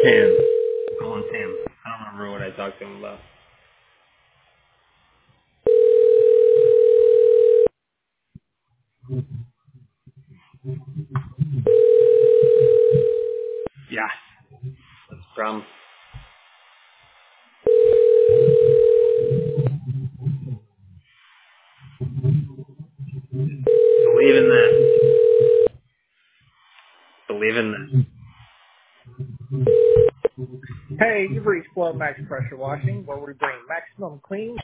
Tam. I'm calling Tam. I don't remember what I talked to him about. Yeah. That's the problem. Believe in this. Believe in this. Hey, you've reached Flow Max Pressure Washing, where we bring maximum clean